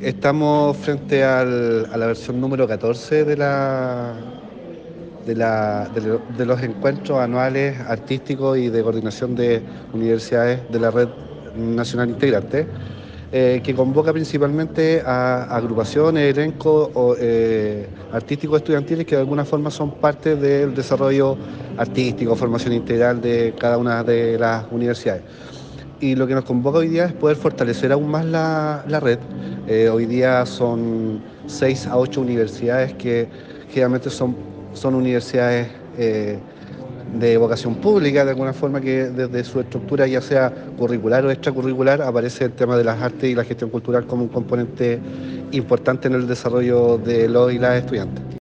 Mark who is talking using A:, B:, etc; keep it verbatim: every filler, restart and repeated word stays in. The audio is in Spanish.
A: Estamos frente al- a la versión número catorce de, la, de, la- de lo- de los encuentros anuales artísticos y de coordinación de universidades de la Red Nacional Integrante, eh, que convoca principalmente a agrupaciones, elencos o, eh, artísticos estudiantiles que de alguna forma son parte del desarrollo artístico, formación integral de cada una de las universidades. Y lo que nos convoca hoy día es poder fortalecer aún más la, la red. Eh, hoy día son seis a ocho universidades que generalmente son, son universidades eh, de vocación pública, de alguna forma que desde su estructura, ya sea curricular o extracurricular, aparece el tema de las artes y la gestión cultural como un componente importante en el desarrollo de los y las estudiantes.